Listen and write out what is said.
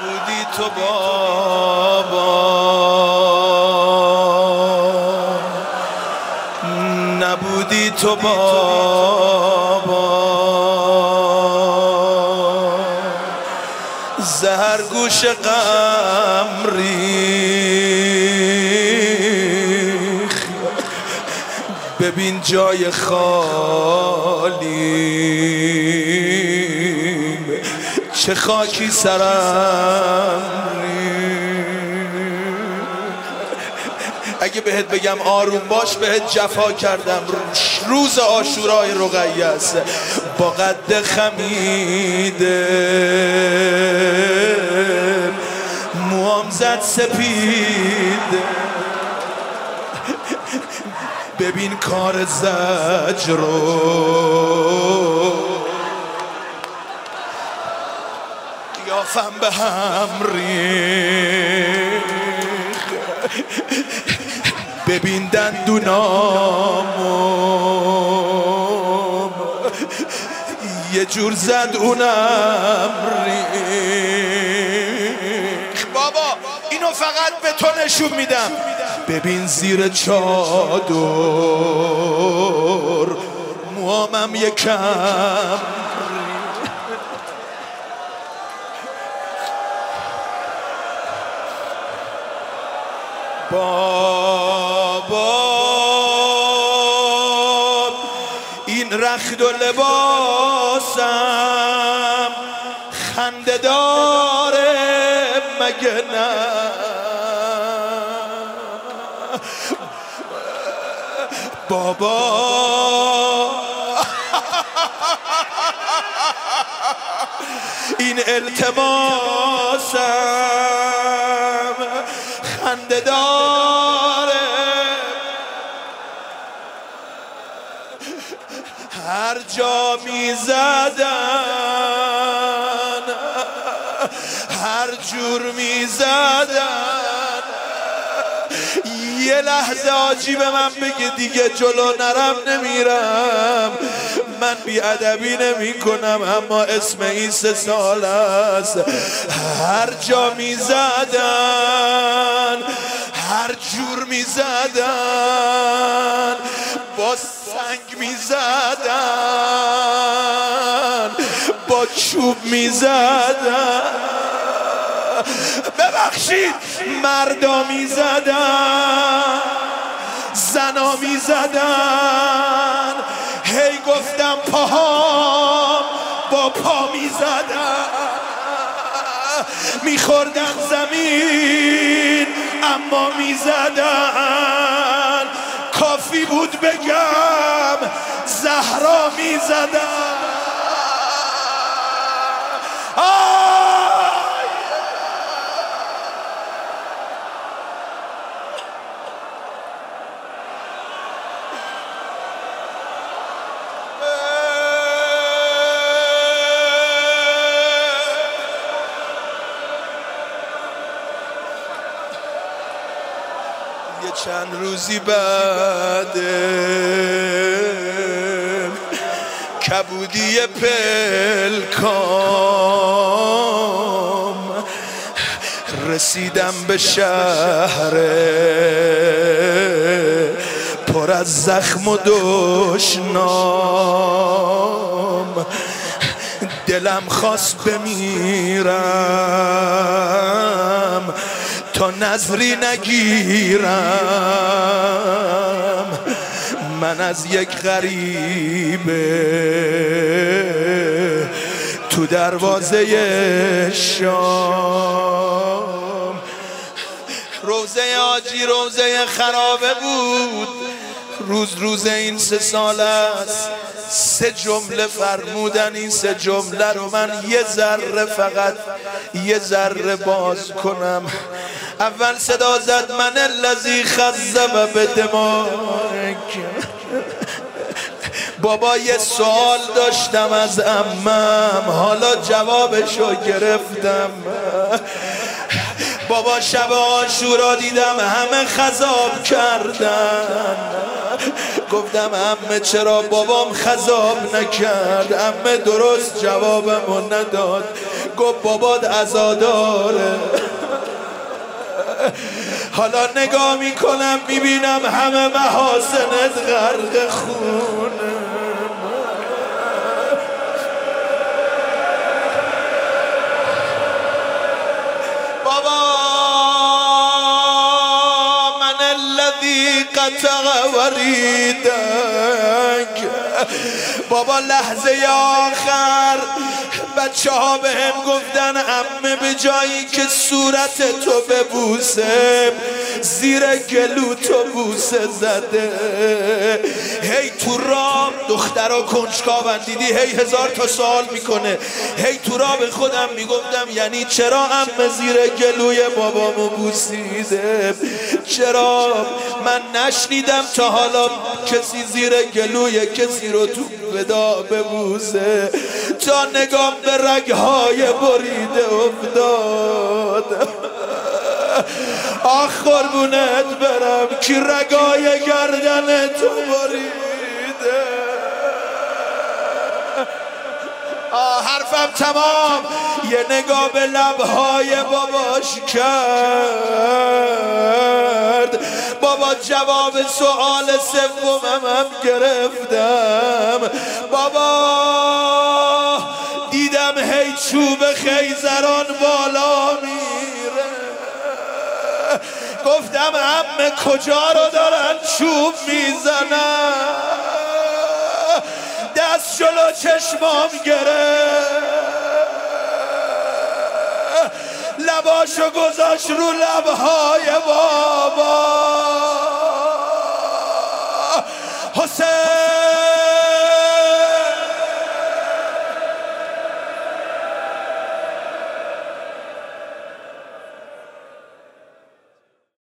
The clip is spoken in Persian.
نبودی تو بابا، نبودی تو بابا، زهر گوش غم ریخ، ببین جای خالی چه خاکی سرم اگه بهت بگم آروم باش بهت جفا کردم. روز عاشورای رقیه است با قد خمیده، موام زد سپید، ببین کار زجر رو قیافم به هم ریخ، ببین دندونامو یه جور زد اونم ریخ. بابا اینو فقط به تو نشون میدم. ببین زیر چادر موامم یکم بابا این رخت و لباسم خنده داره مگه نه؟ بابا این التماسم خنده داره، هر جا می زدن هر جور می زدن یه لحظه آجی به من بگه دیگه جلو نرم نمیرم. من بیادبی نمی کنم اما اسم این 3 سال است. هر جا می زدن هر جور می زدن، با سنگ می زدن با چوب می زدن، ببخشید مردا می زدن زنا می زدن، هی گفتم پاهام با پا می زدن، می خوردن زمین اما می زدن، کافی بود بگم زهرا می زدن. یه چند روزی بعد کبودی پلکام رسیدم به شهر پر از زخم و دشنام، دلم خواست بمیرم تا نظری نگیرم. من از یک غریبه تو دروازه شام، روزه آجی روزه خرابه بود. روز این 3 سال است. 3 جمله فرمودن، این 3 جمله رو من یه ذره فقط یه ذره باز کنم. اول صدا زد من الذی خذب بدماغک. بابا یه سوال داشتم از عمم، حالا جوابشو گرفتم. بابا شب عاشورا دیدم همه خضاب کردن، گفتم عمه چرا بابام خضاب نکرد؟ عمه درست جوابمو نداد، گفت بابات عزاداره. حالا نگاه میکنم میبینم همه محاسنت غرق خونه. بابا من الذی قطع وریدک. بابا لحظه آخر بچه ها به هم گفتن عمه به جایی که صورت تو ببوسه زیر گلو تو بوسه زده. هی تو راه دخترها کنجکاون دیدی هی هزار تا سوال میکنه. هی تو راه به خودم میگفتم یعنی چرا عمه زیر گلوی بابامو بوسیده؟ چرا من نشنیدم تا حالا کسی زیر گلوی کسی رو تو ودا ببوسه؟ تا نگام به رگهای بریده افتاد. آخ قربونت برم کی رگای گردن تو بریده. حرفم تمام. یه نگاه به لبهای باباش کرد. بابا جواب سوال سومم هم گرفتم. بابا دیدم هی چوب خیزران بالا میره. گفتم عمه کجا رو دارن چوب میزنن؟ دست جلو چشمام گرفت. لباشو گذاشت رو لبهای بابا. حسین